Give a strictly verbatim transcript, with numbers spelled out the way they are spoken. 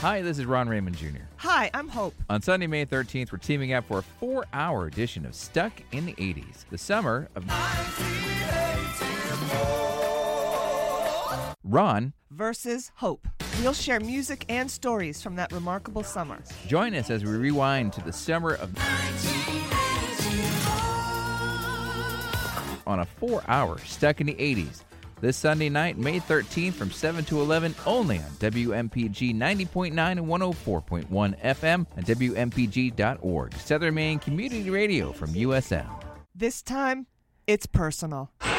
Hi, this is Ron Raymond Junior Hi, I'm Hope. On Sunday, May thirteenth, we're teaming up for a four-hour edition of Stuck in the eighties, the summer of Ron Versus Hope. We'll share music and stories from that remarkable summer. Join us as we rewind to the summer of on a four-hour Stuck in the eighties. This Sunday night, May thirteenth, from seven to eleven, only on W M P G ninety point nine and one oh four point one F M and W M P G dot org, Southern Maine Community Radio from U S M. This time, it's personal.